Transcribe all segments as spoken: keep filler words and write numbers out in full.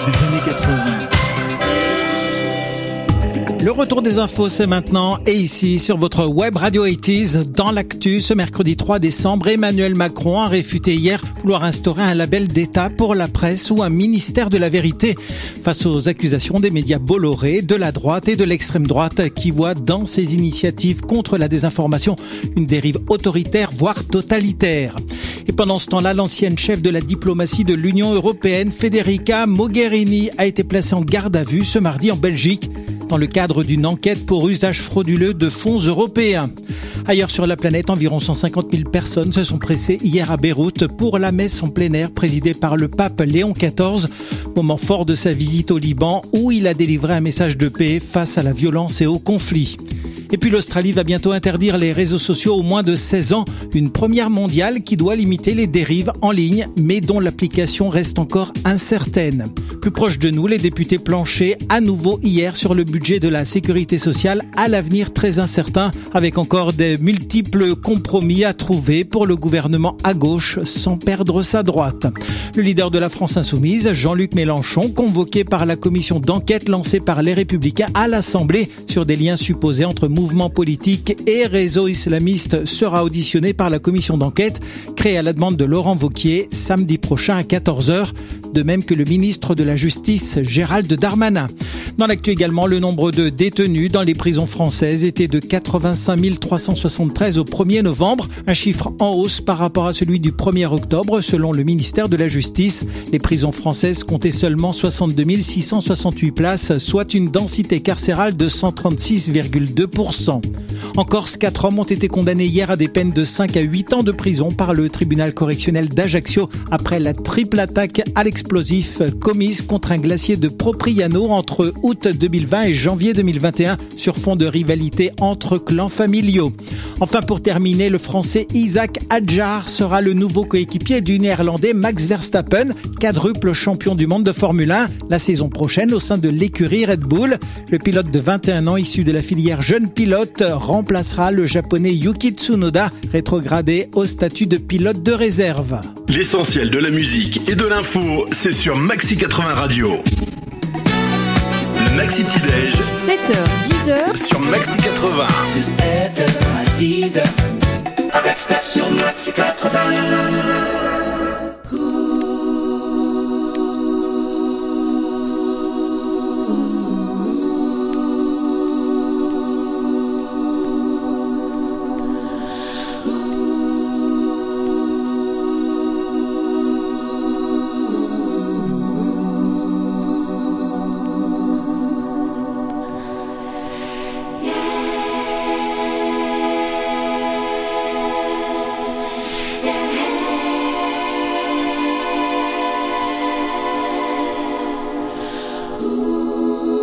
des années quatre-vingts. Le retour des infos, c'est maintenant et ici sur votre web Radio quatre-vingt-dix. Dans l'actu, ce mercredi trois décembre, Emmanuel Macron a réfuté hier vouloir instaurer un label d'État pour la presse ou un ministère de la vérité face aux accusations des médias Bolloré, de la droite et de l'extrême droite qui voient dans ces initiatives contre la désinformation une dérive autoritaire, voire totalitaire. Et pendant ce temps-là, l'ancienne chef de la diplomatie de l'Union européenne, Federica Mogherini, a été placée en garde à vue ce mardi en Belgique dans le cadre d'une enquête pour usage frauduleux de fonds européens. Ailleurs sur la planète, environ cent cinquante mille personnes se sont pressées hier à Beyrouth pour la messe en plein air présidée par le pape Léon quatorze, moment fort de sa visite au Liban où il a délivré un message de paix face à la violence et au conflit. Et puis l'Australie va bientôt interdire les réseaux sociaux aux moins de seize ans, une première mondiale qui doit limiter les dérives en ligne, mais dont l'application reste encore incertaine. Plus proche de nous, les députés planchaient à nouveau hier sur le budget de la sécurité sociale, à l'avenir très incertain, avec encore des multiples compromis à trouver pour le gouvernement à gauche sans perdre sa droite. Le leader de la France insoumise, Jean-Luc Mélenchon, convoqué par la commission d'enquête lancée par les Républicains à l'Assemblée sur des liens supposés entre mouvements politiques et réseaux islamistes, sera auditionné par la commission d'enquête créée à la demande de Laurent Wauquiez samedi prochain à quatorze heures, de même que le ministre de la Justice Gérald Darmanin. Dans l'actu également, le nombre de détenus dans les prisons françaises était de quatre-vingt-cinq mille trois cent soixante-treize au premier novembre, un chiffre en hausse par rapport à celui du premier octobre selon le ministère de la Justice. Les prisons françaises comptaient seulement soixante-deux mille six cent soixante-huit places, soit une densité carcérale de cent trente-six virgule deux pour cent. En Corse, quatre hommes ont été condamnés hier à des peines de cinq à huit ans de prison par le tribunal correctionnel d'Ajaccio après la triple attaque à l'explosif commise contre un glacier de Propriano entre août deux mille vingt et janvier deux mille vingt et un sur fond de rivalité entre clans familiaux. Enfin, pour terminer, le français Isaac Hadjar sera le nouveau coéquipier du néerlandais Max Verstappen, quadruple champion du monde de Formule un, la saison prochaine au sein de l'écurie Red Bull. Le pilote de vingt et un ans issu de la filière jeune pilote remplacera le japonais Yuki Tsunoda, rétrogradé au statut de pilote de réserve. L'essentiel de la musique et de l'info, c'est sur Maxi quatre-vingts Radio. Le Maxi Petit Déj. sept heures dix heures sur Maxi quatre-vingts. De sept heures à dix heures. Avec Steph sur Maxi quatre-vingts. Ooh.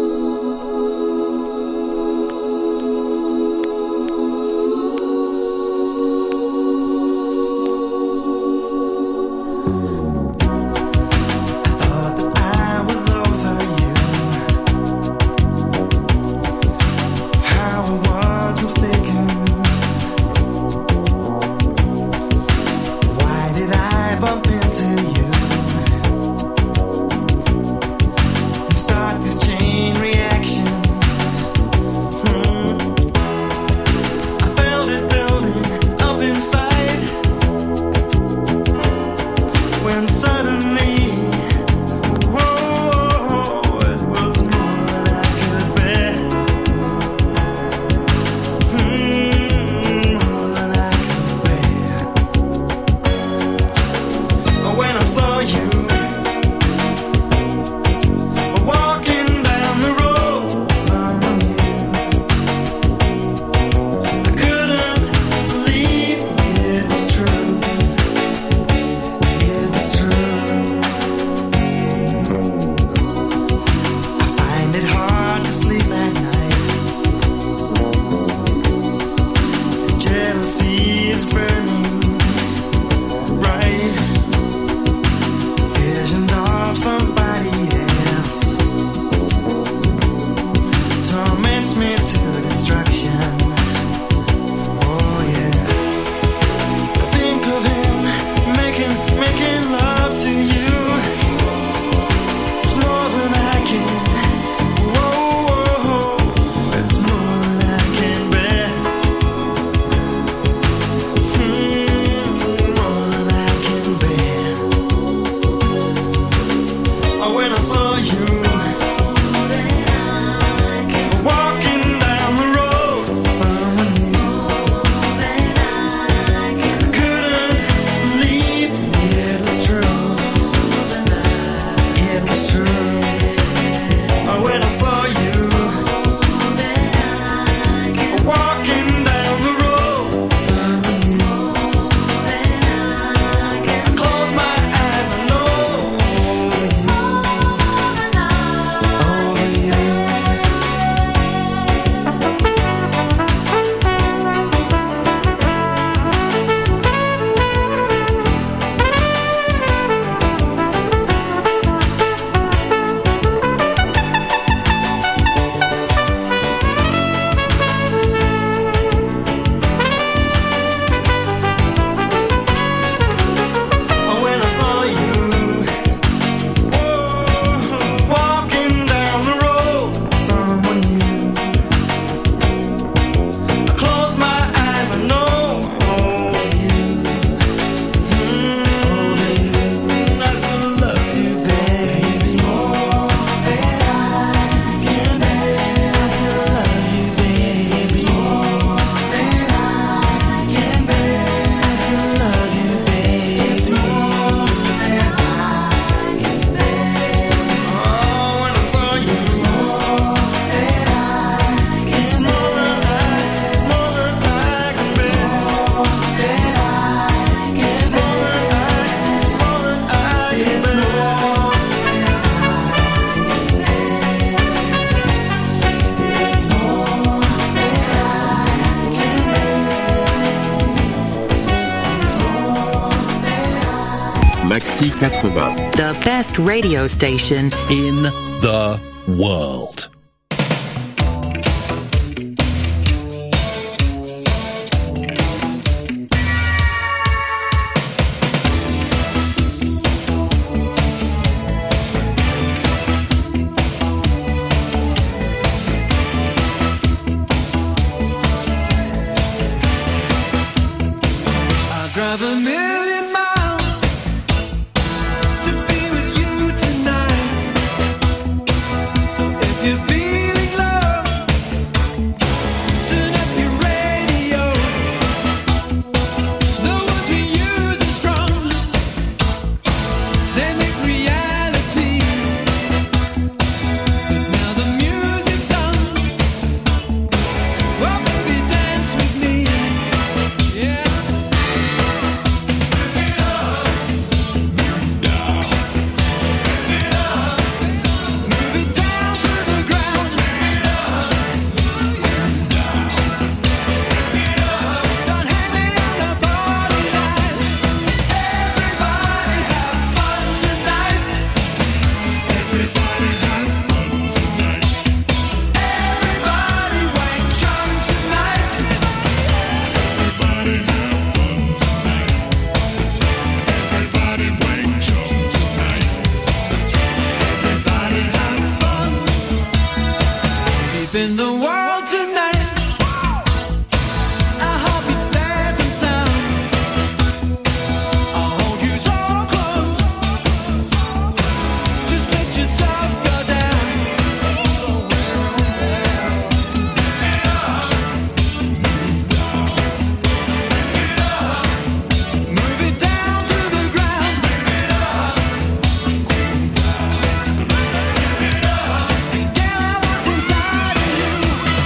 Maxi eighty-vingts. The best radio station in the world. In the world tonight, our heartbeat safe and sound. I'll hold you so close. Just let yourself go down. Move it up, move it down to the ground. Move it up, get out what's inside of you.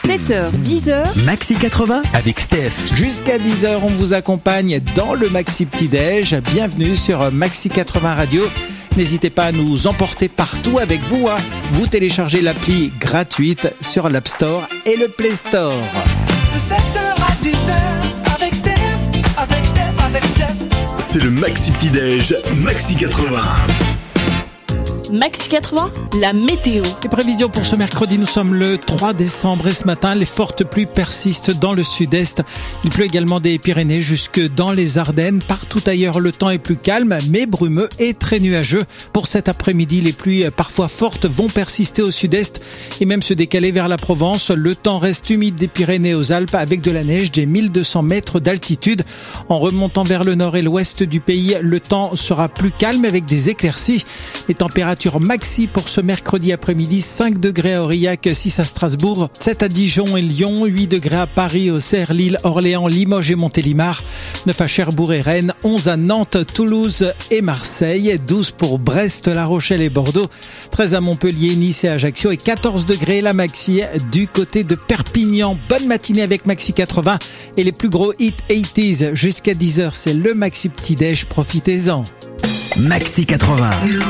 sept heures, dix heures. Maxi quatre-vingts avec Steph. Jusqu'à dix heures, on vous accompagne dans le Maxi Petit Déj. Bienvenue sur Maxi quatre-vingts Radio. N'hésitez pas à nous emporter partout avec vous. Hein. Vous téléchargez l'appli gratuite sur l'App Store et le Play Store. De sept heures à dix heures, avec Steph, avec Steph, avec Steph. C'est le Maxi Petit Déj, Maxi quatre-vingts. Maxi quatre-vingts, la météo. Les prévisions pour ce mercredi, nous sommes le trois décembre et ce matin, les fortes pluies persistent dans le sud-est. Il pleut également des Pyrénées jusque dans les Ardennes. Partout ailleurs, le temps est plus calme, mais brumeux et très nuageux. Pour cet après-midi, les pluies parfois fortes vont persister au sud-est et même se décaler vers la Provence. Le temps reste humide des Pyrénées aux Alpes avec de la neige des mille deux cents mètres d'altitude. En remontant vers le nord et l'ouest du pays, le temps sera plus calme avec des éclaircies. Les températures maxi pour ce mercredi après-midi, cinq degrés à Aurillac, six à Strasbourg, sept à Dijon et Lyon, huit degrés à Paris, Auxerre, Lille, Orléans, Limoges et Montélimar, neuf à Cherbourg et Rennes, onze à Nantes, Toulouse et Marseille, douze pour Brest, La Rochelle et Bordeaux, treize à Montpellier, Nice et Ajaccio et quatorze degrés la maxi du côté de Perpignan. Bonne matinée avec Maxi quatre-vingts et les plus gros hits quatre-vingt-dix jusqu'à dix heures, c'est le Maxi Petit Déj, profitez-en. Maxi quatre-vingts.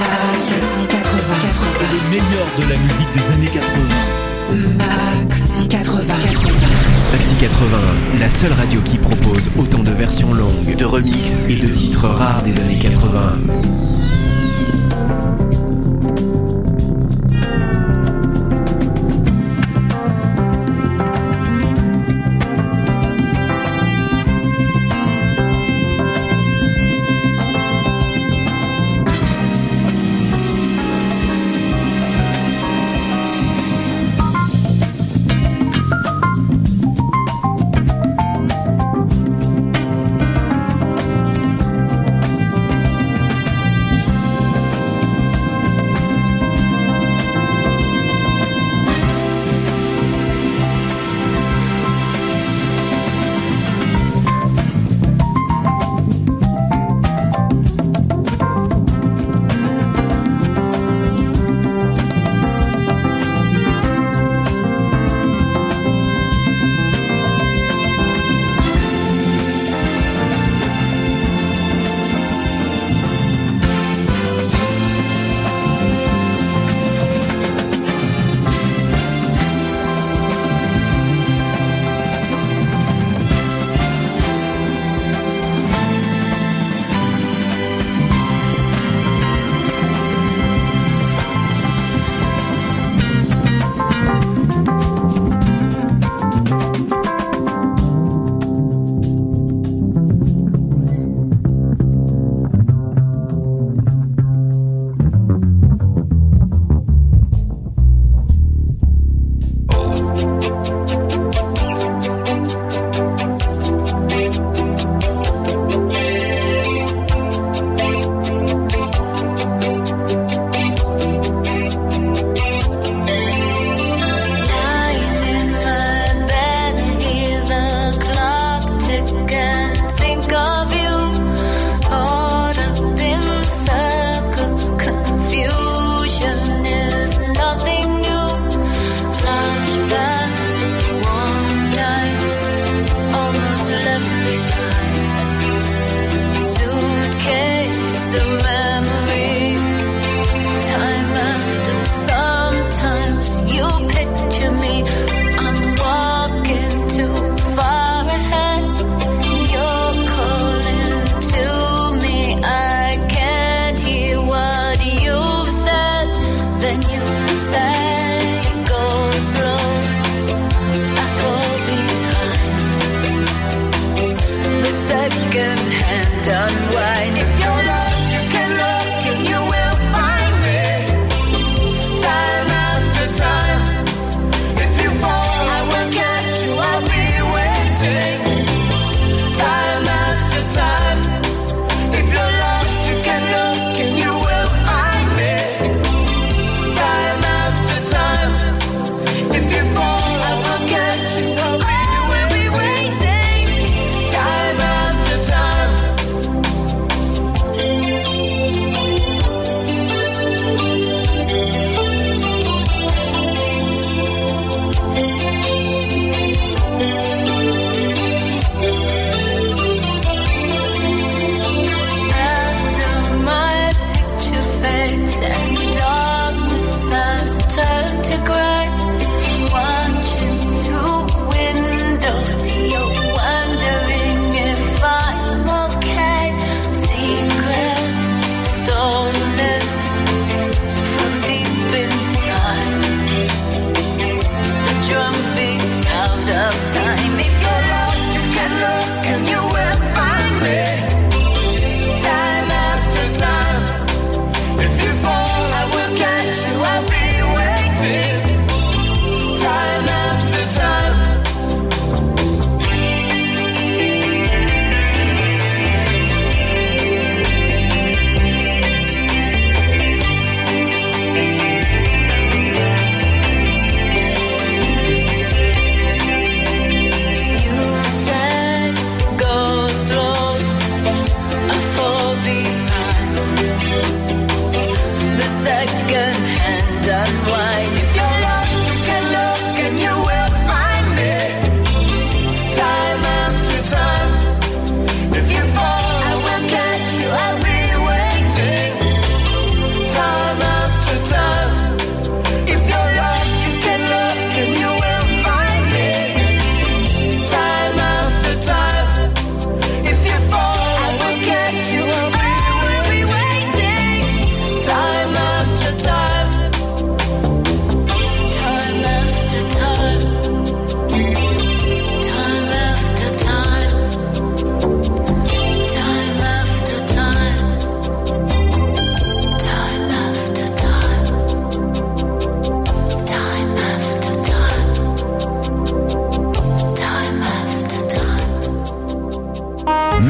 Le meilleur de la musique des années quatre-vingts. Maxi quatre-vingts. Maxi quatre-vingts, la seule radio qui propose autant de versions longues, de remixes et de titres rares des années quatre-vingts.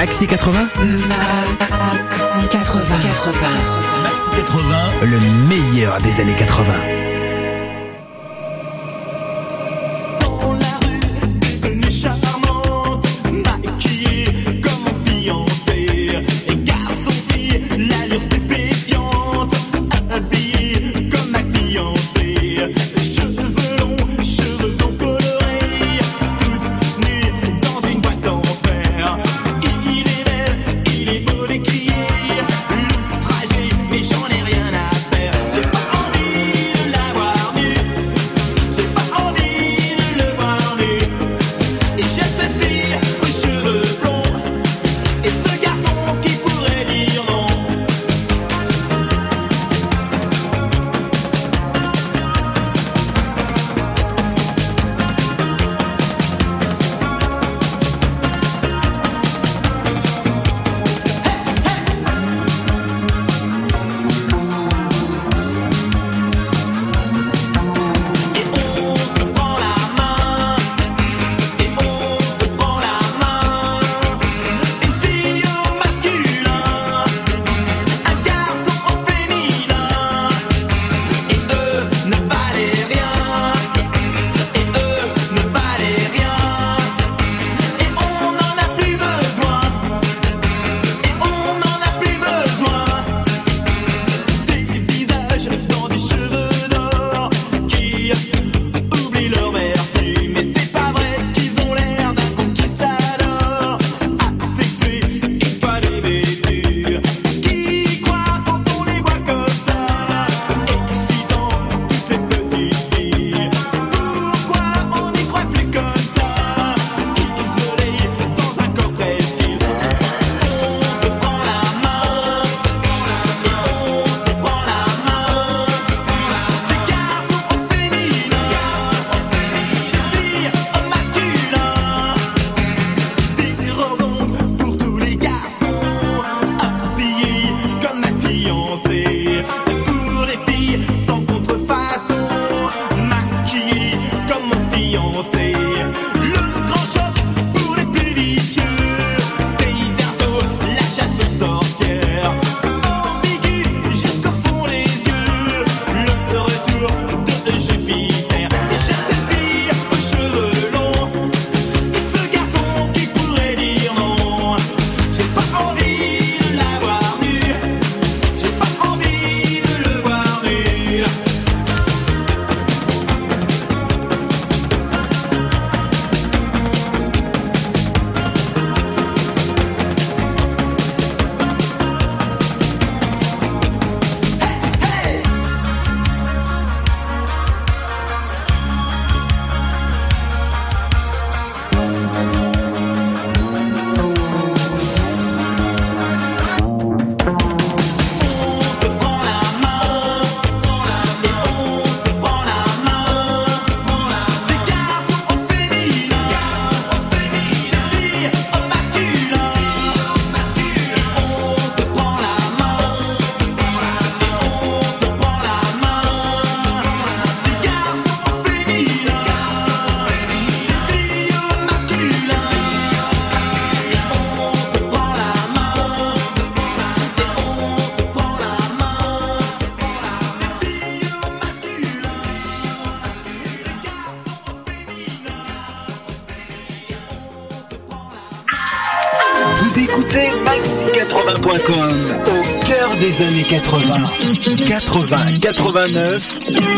Maxi quatre-vingts. Maxi quatre-vingts. quatre-vingts. Maxi quatre-vingts. Le meilleur des années quatre-vingts. J'en ai rien à faire. J'ai pas envie de l'avoir. Vous écoutez Maxi quatre-vingts point com, au cœur des années quatre-vingts. quatre-vingts quatre-vingt-neuf,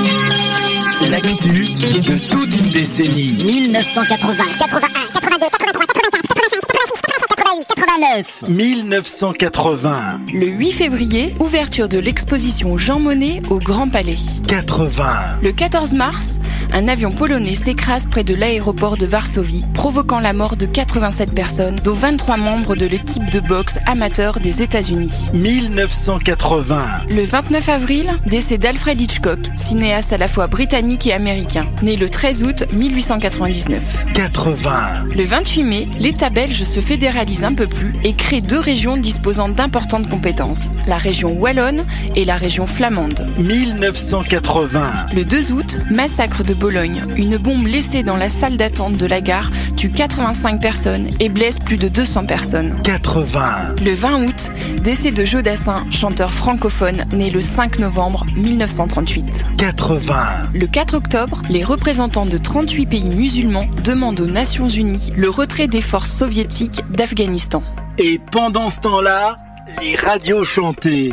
l'actu de toute une décennie. mille neuf cent quatre-vingts, quatre-vingt-un, quatre-vingt-deux, quatre-vingt-trois, quatre-vingt-quatre, quatre-vingt-cinq, quatre-vingt-six, quatre-vingt-sept, quatre-vingt-huit, quatre-vingt-neuf. mille neuf cent quatre-vingts. Le huit février, ouverture de l'exposition Jean Monnet au Grand Palais. quatre-vingts. Le quatorze mars, un avion polonais s'écrase près de l'aéroport de Varsovie, provoquant la mort de quatre-vingt-sept personnes, dont vingt-trois membres de l'équipe de boxe amateur des États-Unis. mille neuf cent quatre-vingts. Le vingt-neuf avril, décès d'Alfred Hitchcock, cinéaste à la fois britannique et américain, né le treize août mille huit cent quatre-vingt-dix-neuf. quatre-vingts. Le vingt-huit mai, l'État belge se fédéralise un peu plus et crée deux régions disposant d'importantes compétences, la région wallonne et la région flamande. mille neuf cent quatre-vingts. Le deux août, massacre de Bologne. Une bombe laissée dans la salle d'attente de la gare tue quatre-vingt-cinq personnes et blesse plus de deux cents personnes. quatre-vingts. Le vingt août, décès de Joe Dassin, chanteur francophone, né le cinq novembre mille neuf cent trente-huit. quatre-vingts. Le quatre octobre, les représentants de trente-huit pays musulmans demandent aux Nations Unies le retrait des forces soviétiques d'Afghanistan. Et pendant ce temps-là, les radios chantaient.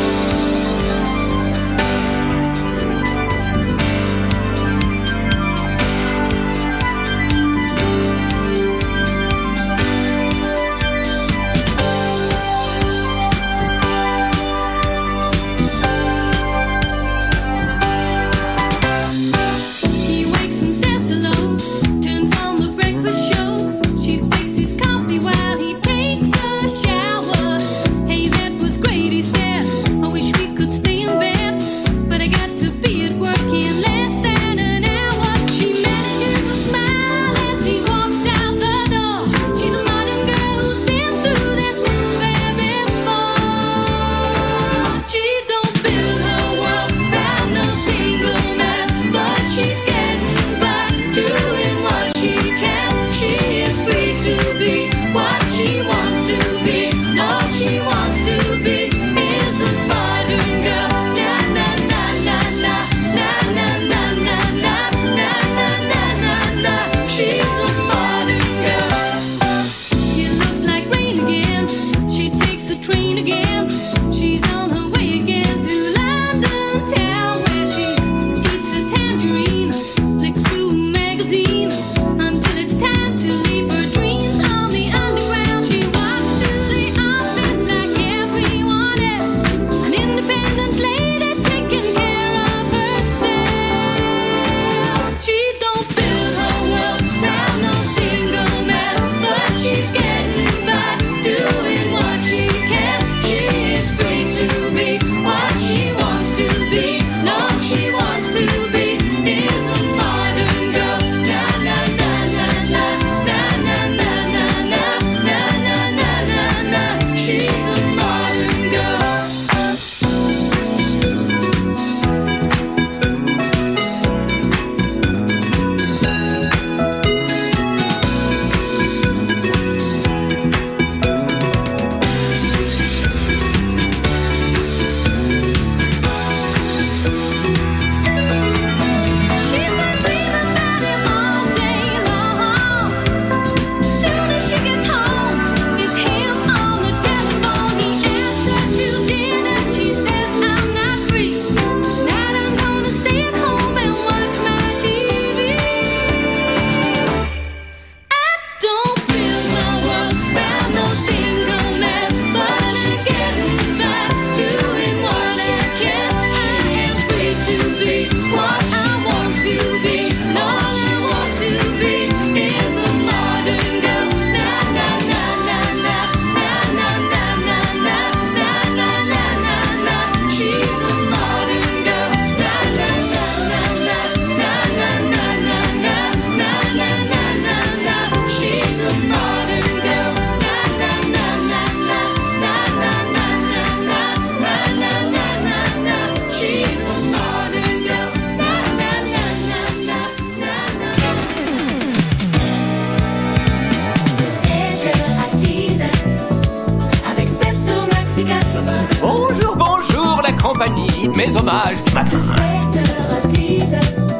Mes hommages ce matin. sept heures à dix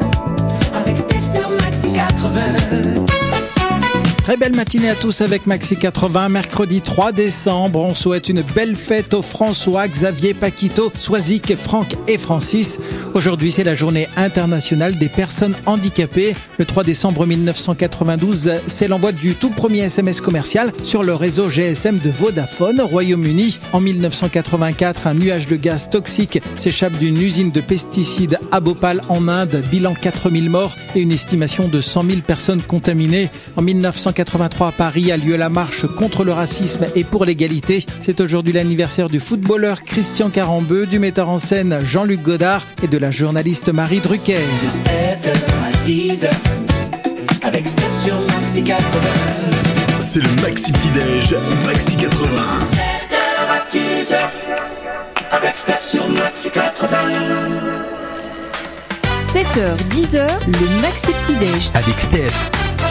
avec Steph sur Maxi quatre-vingts. Très belle matinée à tous avec Maxi quatre-vingts, mercredi trois décembre. On souhaite une belle fête aux François, Xavier, Paquito, Soisic, Franck et Francis. Aujourd'hui, c'est la journée internationale des personnes handicapées. Le trois décembre mille neuf cent quatre-vingt-douze, c'est l'envoi du tout premier S M S commercial sur le réseau G S M de Vodafone au Royaume-Uni. En mille neuf cent quatre-vingt-quatre, un nuage de gaz toxique s'échappe d'une usine de pesticides à Bhopal en Inde. Bilan quatre mille morts et une estimation de cent mille personnes contaminées. En mille neuf cent quatre-vingt-trois, à Paris, a lieu la marche contre le racisme et pour l'égalité. C'est aujourd'hui l'anniversaire du footballeur Christian Carambeu, du metteur en scène Jean-Luc Godard et de la journaliste Marie Drucker. De sept heures à dix avec Steph sur Maxi quatre-vingts. C'est le Maxi Petit-Déj, Maxi quatre-vingts. sept heures à dix avec Steph sur Maxi quatre-vingts. sept heures dix heures, le Maxi Petit Déj. Avec Steph.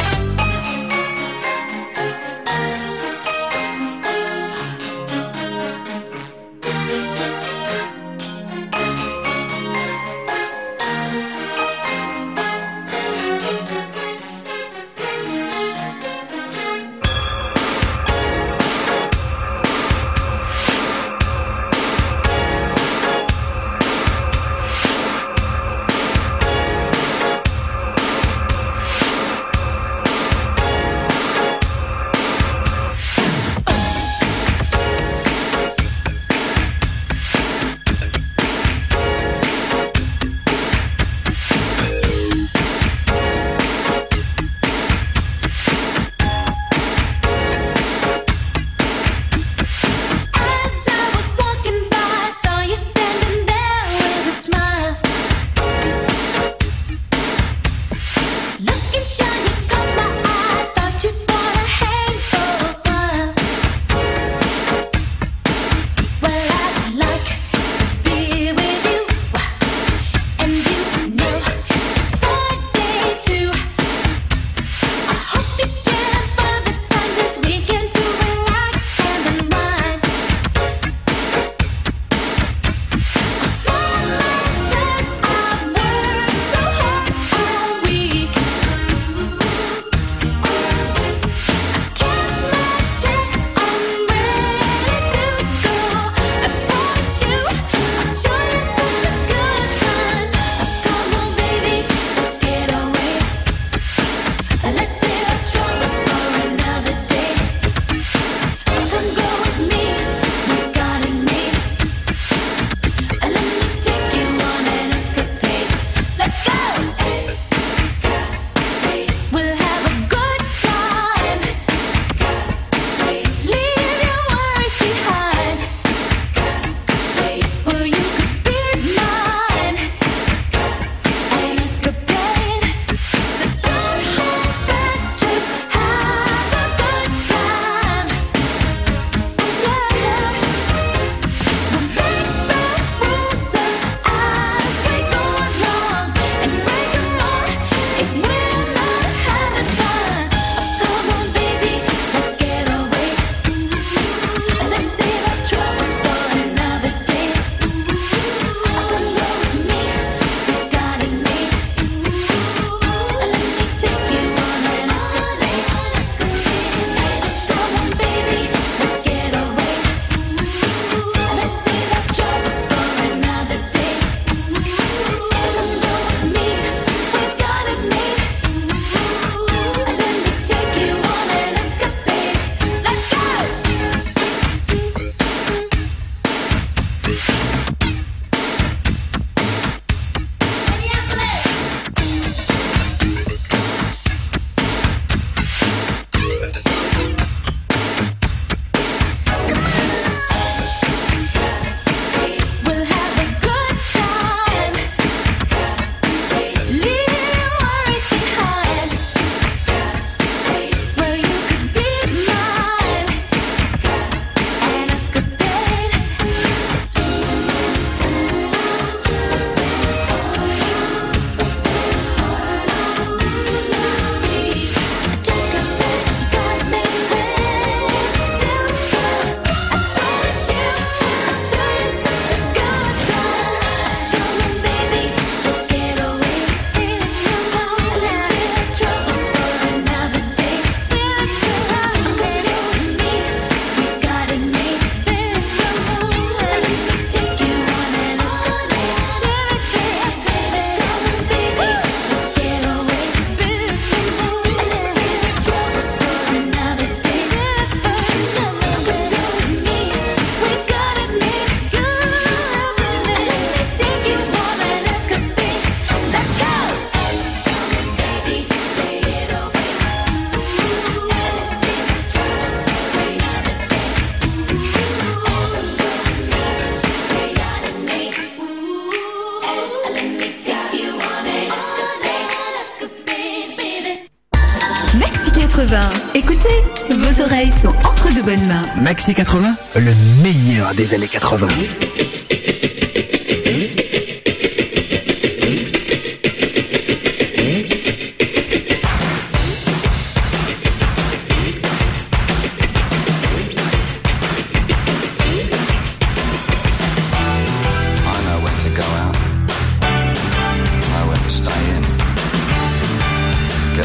quatre-vingts. Écoutez, vos oreilles sont entre de bonnes mains. Maxi quatre-vingts, le meilleur des années quatre-vingts.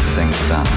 things done.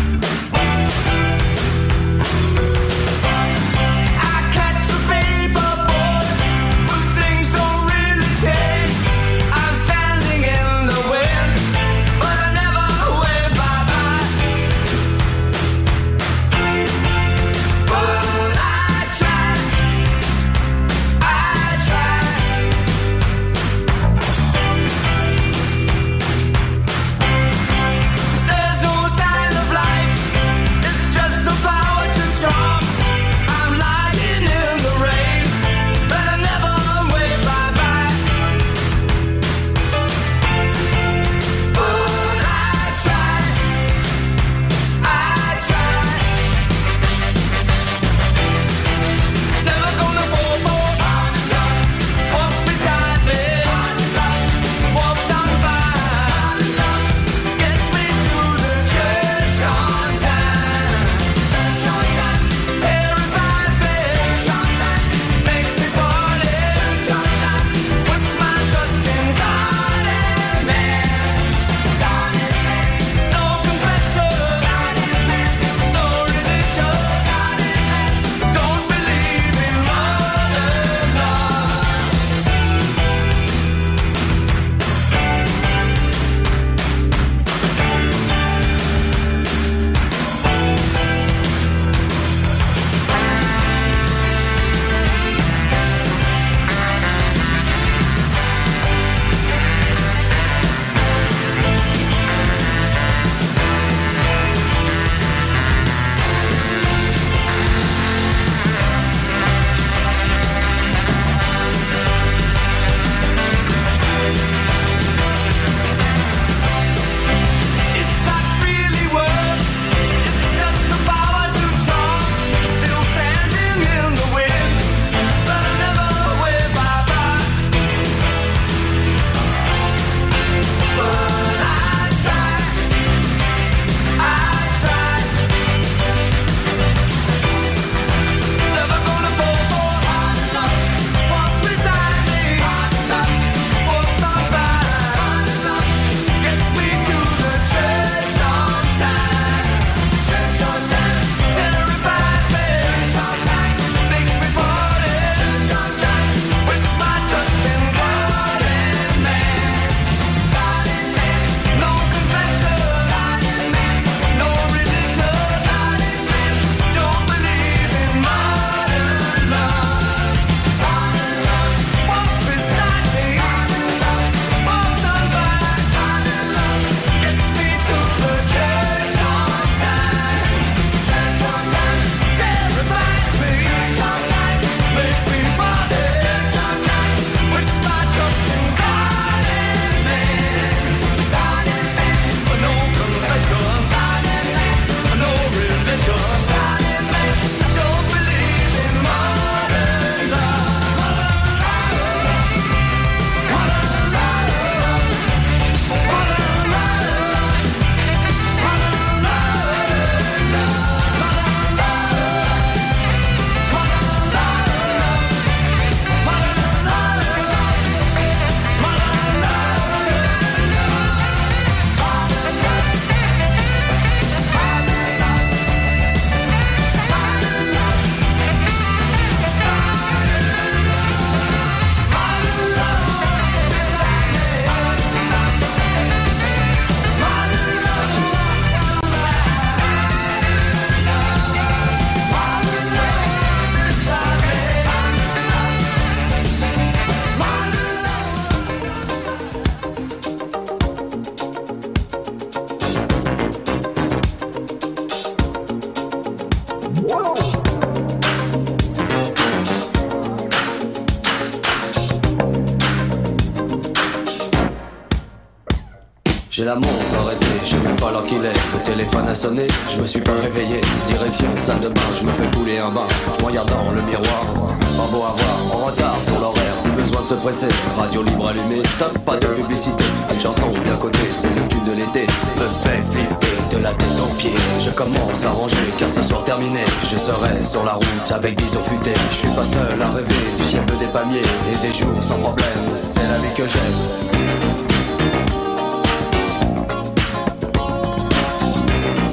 J'ai la montre arrêtée, je sais même pas l'heure qu'il est. Le téléphone a sonné, je me suis pas réveillé. Direction salle de bain, je me fais couler un bain. Regardant le miroir, pas beau à voir, en retard sur l'horaire. Plus besoin de se presser, radio libre allumée. Stop, pas de publicité, une chanson bien cotée. C'est le tube de l'été, me fait flipper de la tête aux pieds. Je commence à ranger, car ce soir terminé, je serai sur la route avec bisous futés. Je suis pas seul à rêver du ciel des palmiers et des jours sans problème. C'est la vie que j'aime.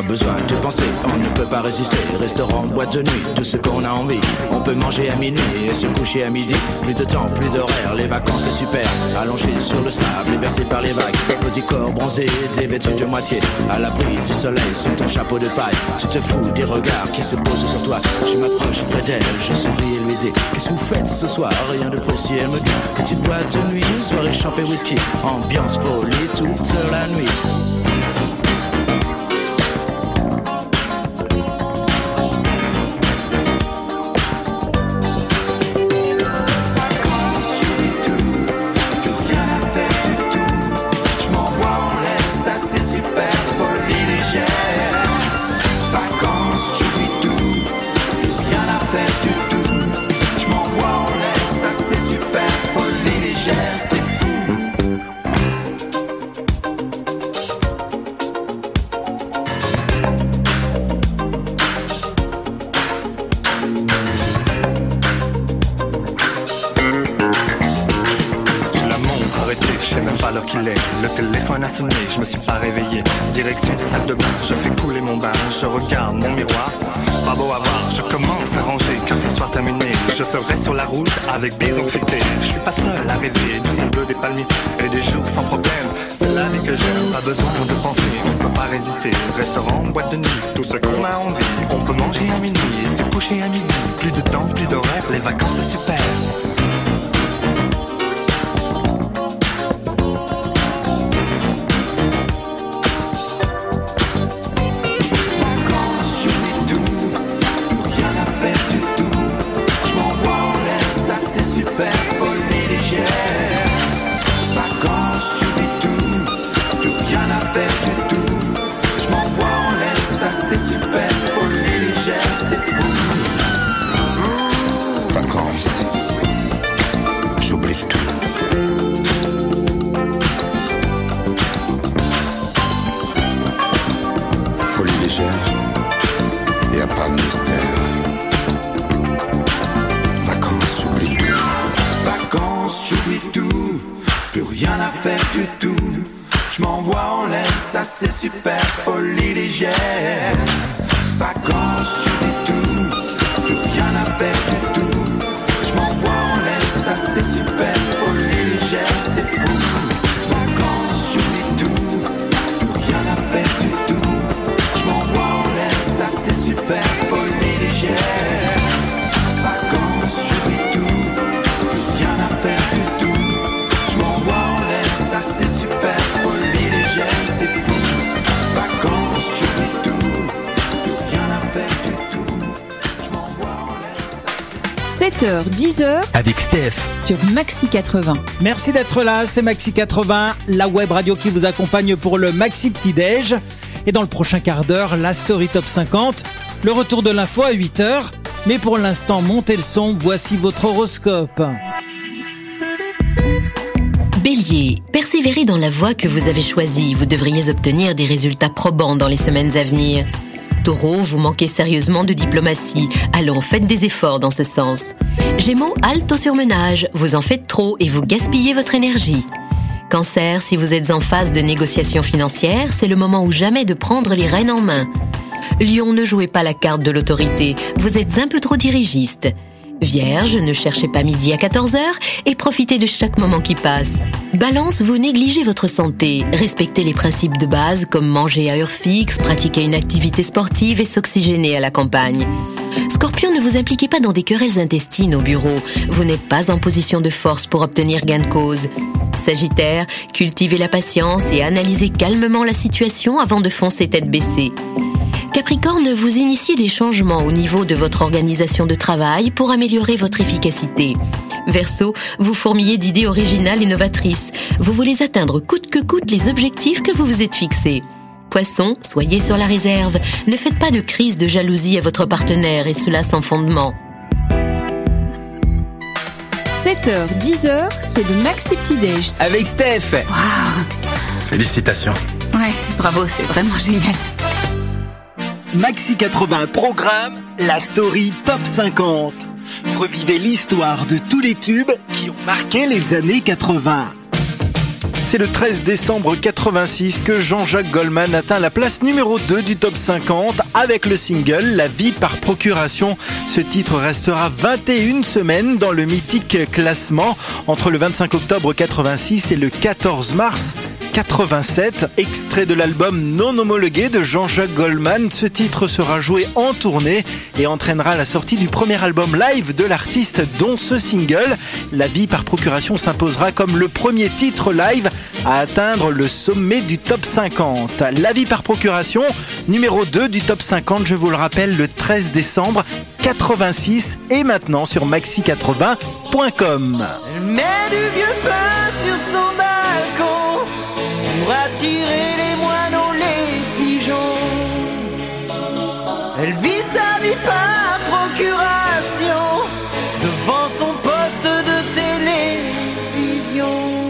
besoin de penser, on ne peut pas résister. Restaurant, boîte de nuit, tout ce qu'on a envie. On peut manger à minuit et se coucher à midi. Plus de temps, plus d'horaire, les vacances c'est super. Allongé sur le sable et bercé par les vagues. Petit corps bronzé, dévêtu de moitié. À l'abri du soleil, sous ton chapeau de paille. Tu te fous des regards qui se posent sur toi. Je m'approche près d'elle, je souris et lui dis: qu'est-ce que vous faites ce soir? Rien de précis, elle me dit: petite boîte de nuit, soirée champée whisky. Ambiance folie toute la nuit. Je me suis pas réveillé, direction salle de bain. Je fais couler mon bain, je regarde mon miroir. Pas beau à voir, je commence à ranger, car ce soir terminé, je serai sur la route avec bison fêté. Je suis pas seul à rêver du ciel bleu, des palmiers et des jours sans problème. C'est la vie que j'aime, pas besoin de penser, on peut pas résister. Restaurant, boîte de nuit, tout ce qu'on a envie. On peut manger à minuit et se coucher à midi. Plus de temps, plus d'horaire, les vacances c'est super. C'est super, folie légère. Vacances, j'oublie tout, plus rien à faire du tout. Je m'envoie en l'air, ça c'est super, folie légère, c'est fou. Vacances, j'oublie tout, plus rien à faire du tout. Je m'envoie en l'air, ça c'est super, folie légère. Vacances, j'oublie tout, plus rien à faire du tout. Je m'envoie en l'air, ça c'est super, folie légère, c'est fou. Vacances, j'oublie tout, plus rien à faire du tout. Je m'envoie en l'air, ça c'est... sept heures, dix heures avec Steph sur Maxi quatre-vingts. Merci d'être là, c'est Maxi quatre-vingts, la web radio qui vous accompagne pour le Maxi Petit Déj. Et dans le prochain quart d'heure, la Story Top cinquante, le retour de l'info à huit heures. Mais pour l'instant, montez le son, voici votre horoscope. Bélier, persévérez dans la voie que vous avez choisie. Vous devriez obtenir des résultats probants dans les semaines à venir. Taureau, vous manquez sérieusement de diplomatie. Allons, faites des efforts dans ce sens. Gémeaux, halte au surmenage. Vous en faites trop et vous gaspillez votre énergie. Cancer, si vous êtes en phase de négociation financière, c'est le moment ou jamais de prendre les rênes en main. Lion, ne jouez pas la carte de l'autorité. Vous êtes un peu trop dirigiste. Vierge, ne cherchez pas midi à quatorze heures et profitez de chaque moment qui passe. Balance, vous négligez votre santé. Respectez les principes de base comme manger à heure fixe, pratiquer une activité sportive et s'oxygéner à la campagne. Scorpion, ne vous impliquez pas dans des querelles intestines au bureau. Vous n'êtes pas en position de force pour obtenir gain de cause. Sagittaire, cultivez la patience et analysez calmement la situation avant de foncer tête baissée. Capricorne, vous initiez des changements au niveau de votre organisation de travail pour améliorer votre efficacité. Verseau, vous fourmillez d'idées originales et novatrices. Vous voulez atteindre coûte que coûte les objectifs que vous vous êtes fixés. Poisson, soyez sur la réserve. Ne faites pas de crise de jalousie à votre partenaire et cela sans fondement. sept heures, dix heures, c'est le Maxi Petit Déj. Avec Steph. Waouh. Félicitations. Ouais, bravo, c'est vraiment génial. Maxi quatre-vingts programme la Story Top cinquante. Revivez l'histoire de tous les tubes qui ont marqué les années quatre-vingts. C'est le treize décembre quatre-vingt-six que Jean-Jacques Goldman atteint la place numéro deux du top cinquante avec le single La vie par procuration. Ce titre restera vingt et une semaines dans le mythique classement entre le vingt-cinq octobre quatre-vingt-six et le quatorze mars quatre-vingt-sept. Extrait de l'album non homologué de Jean-Jacques Goldman, ce titre sera joué en tournée et entraînera la sortie du premier album live de l'artiste, dont ce single. La vie par procuration s'imposera comme le premier titre live à atteindre le sommet du top cinquante. La vie par procuration, numéro deux du top cinquante, je vous le rappelle, le treize décembre quatre-vingt-six et maintenant sur maxi quatre-vingts point com. Elle met du vieux pain sur son balcon pour attirer les moineaux, les pigeons. Elle vit sa vie par procuration devant son poste de télévision.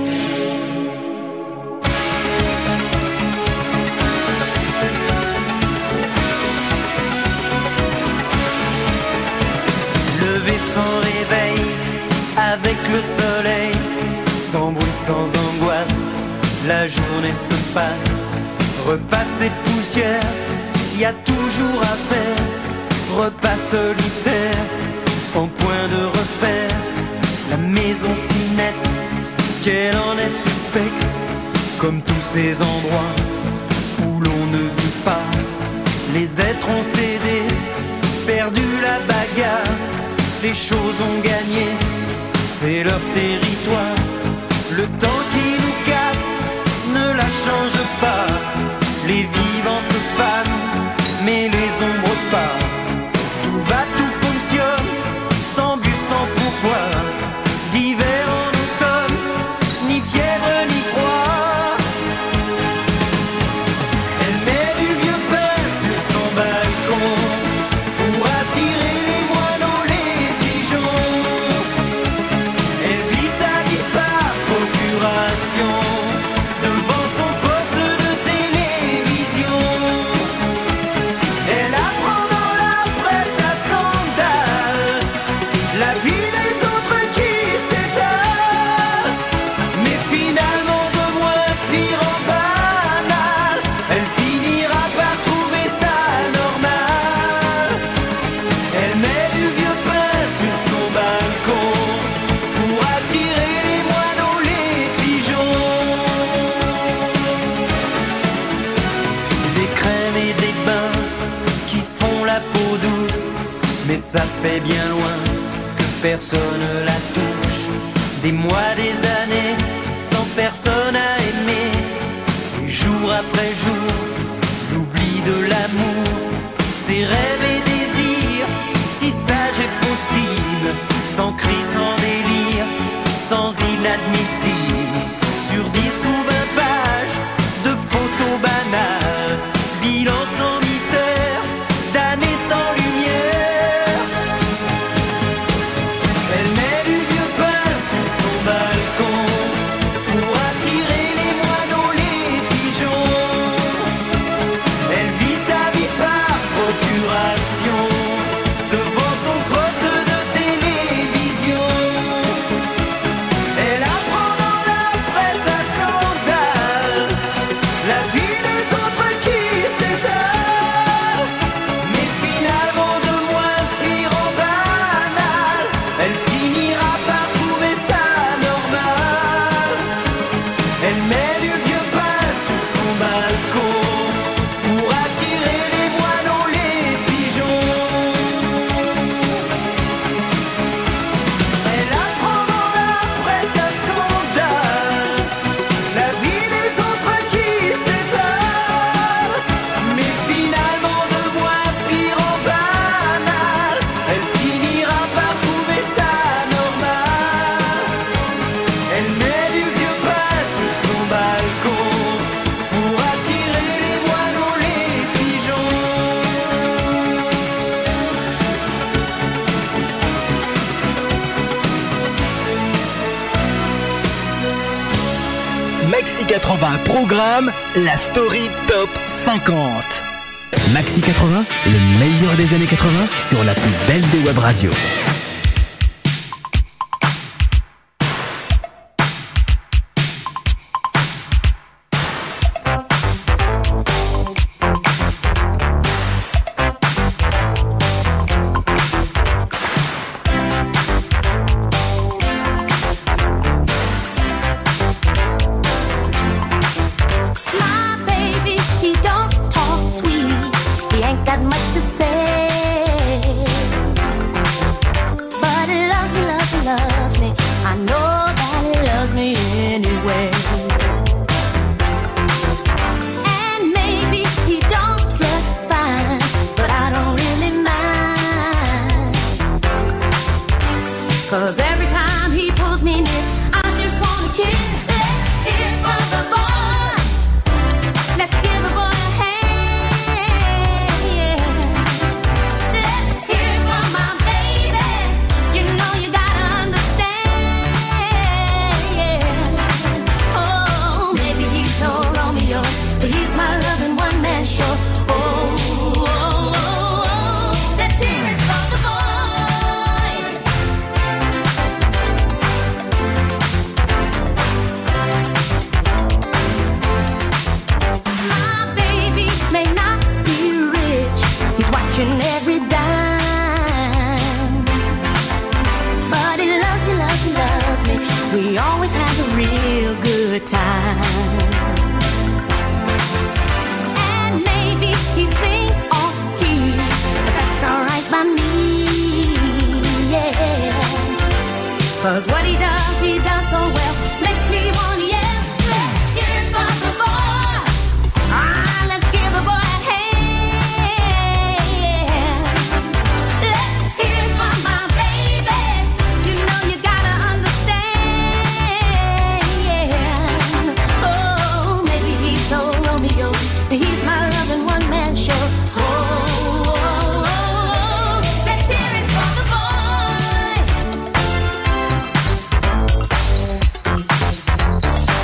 Lever sans réveil, avec le soleil, sans bruit, sans angoisse, la journée se passe. Repas et poussière, y a toujours à faire. Repas solitaire, en point de repère. La maison si nette, qu'elle en est suspecte. Comme tous ces endroits où l'on ne vit pas. Les êtres ont cédé, perdu la bagarre. Les choses ont gagné, c'est leur territoire. Le temps qui nous casse ne la change pas. Les vivants se fanent, mais les ombres pas. Tout va, tout fonctionne, sans but, sans pourquoi. D'hiver en automne, ni fièvre ni froid. Elle met du vieux pain sur son balcon pour attirer les moineaux, les pigeons. Elle vit sa vie par procuration devant son poste de télévision. Elle apprend dans la presse à scandale la vie des autres qui s'étale, mais finalement de moins pire en banal. Elle finira par trouver ça normal. Elle met du vieux pain sur son balcon pour attirer les moineaux, les pigeons. Des crèmes et des bains qui font la peau douce, mais ça fait bien loin que personne la touche. Des mois, des années, sans personne à aimer. Et jour après jour, l'oubli de l'amour. Ses rêves et désirs, si sage et possible. Sans cri, sans délire, sans inadmissible. Sur dix ou vingt pages de photos banales. Bilan sans mystère, d'années sans lumière. Elle met du vieux pain sur son balcon pour attirer les moineaux, les pigeons. Elle vit sa vie par procuration devant son poste de télévision. Elle apprend dans la presse à scandale la vie des autres qui s'étale, mais finalement de moins pire en banal. Elle finira par trouver ça normal. Elle met du vieux pain sur son balcon pour attirer les moineaux, les pigeons. Elle apprend dans la presse à scandale la vie des autres qui s'étale, mais finalement de moins pire en banal. Elle finira par trouver ça normal. Elle met du vieux pain sur son balcon pour attirer les moineaux, les pigeons. Maxi quatre-vingts programme la story top cinquante. Maxi quatre-vingts, le meilleur des années quatre-vingts sur la plus belle des web radios. I know that he loves me anyway. And maybe he don't dress fine, but I don't really mind. 'Cause every time he pulls me near, I just wanna cheer. Let's hear for the boy. Let's give the boy a hand. Yeah. Let's hear for my baby. You know you gotta understand. Yeah. Oh, maybe he's no Romeo, but he's my loving one man show. Oh, oh, oh, oh. Let's hear it for the boy. My baby may not be rich, he's watching every dime, but he loves me, loves me, loves me. We always have a real good time. And maybe he sings off key, but that's alright by me, yeah. 'Cause what he does, he does so well, makes me wanna yell. Let's hear it for the boy. Ah, let's give the boy a hand. Yeah. Let's hear it for my baby. You know you gotta understand. Yeah. Oh, maybe he's no Romeo, but he's my loving one man show. Oh, oh, oh. Let's hear it for the boy.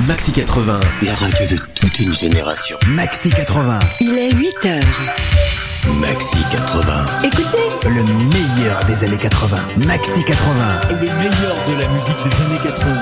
Maxi quatre-vingts. La radio de toute une génération. Maxi quatre-vingts. Il est huit heures. Maxi quatre-vingts. Écoutez, Le meilleur des années quatre-vingts. Maxi quatre-vingts. Le meilleur de la musique des années quatre-vingts.